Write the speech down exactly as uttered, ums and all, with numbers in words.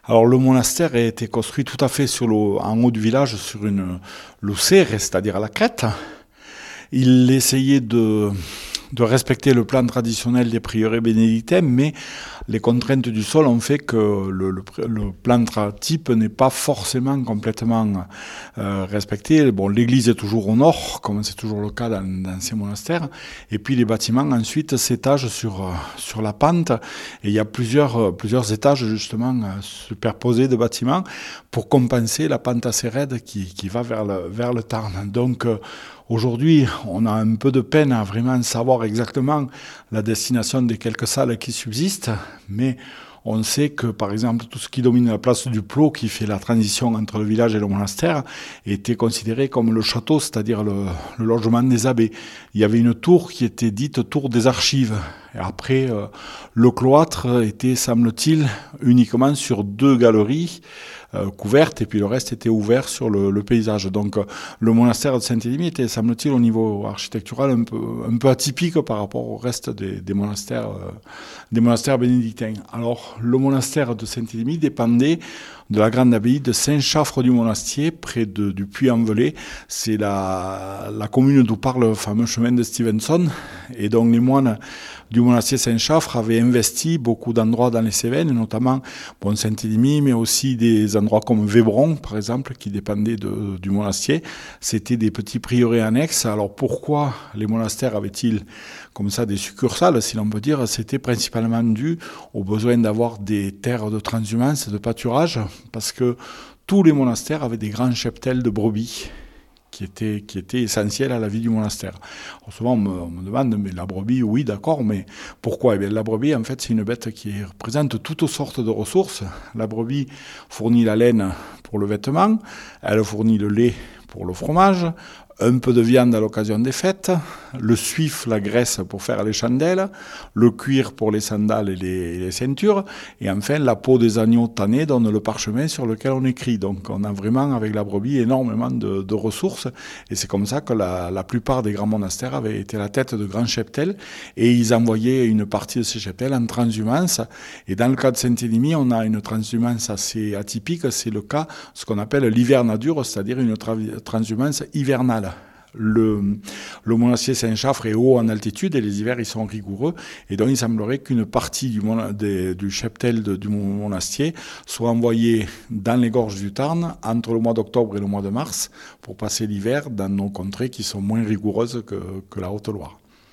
Alors le monastère a été construit tout à fait sur le, en haut du village, sur une lucère, c'est-à-dire à la crête. Il essayait de, de respecter le plan traditionnel des prieurés bénédictins, mais les contraintes du sol ont fait que le, le, le plan type n'est pas forcément complètement euh, respecté. Bon, l'église est toujours au nord, comme c'est toujours le cas dans, dans ces monastères, et puis les bâtiments ensuite s'étagent sur, sur la pente, et il y a plusieurs, plusieurs étages justement superposés de bâtiments pour compenser la pente assez raide qui, qui va vers le, vers le Tarn. Donc, euh, aujourd'hui, on a un peu de peine à vraiment savoir exactement la destination des quelques salles qui subsistent, mais on sait que, par exemple, tout ce qui domine la place du Plot, qui fait la transition entre le village et le monastère, était considéré comme le château, c'est-à-dire le, le logement des abbés. Il y avait une tour qui était dite tour des archives. Et après, euh, le cloître était, semble-t-il, uniquement sur deux galeries euh, couvertes, et puis le reste était ouvert sur le, le paysage. Donc, euh, le monastère de Saint-Élimie était, semble-t-il, au niveau architectural un peu, un peu atypique par rapport au reste des, des monastères, euh, des monastères bénédictins. Alors, le monastère de Saint-Élimie dépendait de la grande abbaye de Saint-Chaffre du Monastier, près de, du Puy-en-Velay. C'est la, la commune d'où part le fameux chemin de Stevenson. Et donc, les moines du monastier Saint-Chaffre avaient investi beaucoup d'endroits dans les Cévennes, notamment bon, Saint-Élimie, mais aussi des endroits comme Vébron, par exemple, qui dépendaient de, du monastier. C'était des petits prieurés annexes. Alors, pourquoi les monastères avaient-ils comme ça des succursales, si l'on peut dire? C'était principalement dû au besoin d'avoir des terres de transhumance, de pâturage, parce que tous les monastères avaient des grands cheptels de brebis qui étaient, qui étaient essentiels à la vie du monastère. Alors souvent, on me, on me demande, mais la brebis, oui, d'accord, mais pourquoi? Eh bien, la brebis, en fait, c'est une bête qui représente toutes sortes de ressources. La brebis fournit la laine pour le vêtement, elle fournit le lait pour le fromage, un peu de viande à l'occasion des fêtes, le suif, la graisse pour faire les chandelles, le cuir pour les sandales et les, et les ceintures, et enfin la peau des agneaux tannés donne le parchemin sur lequel on écrit. Donc on a vraiment avec la brebis énormément de, de ressources, et c'est comme ça que la, la plupart des grands monastères avaient été la tête de grands cheptels, et ils envoyaient une partie de ces cheptels en transhumance. Et dans le cas de Saint-Élimie, on a une transhumance assez atypique, c'est le cas, ce qu'on appelle l'hivernadure, c'est-à-dire une tra- transhumance hivernale. Le, le monastier Saint-Chaffre est haut en altitude et les hivers ils sont rigoureux, et donc il semblerait qu'une partie du, mona, des, du cheptel de, du monastier soit envoyée dans les gorges du Tarn entre le mois d'octobre et le mois de mars pour passer l'hiver dans nos contrées qui sont moins rigoureuses que, que la Haute-Loire.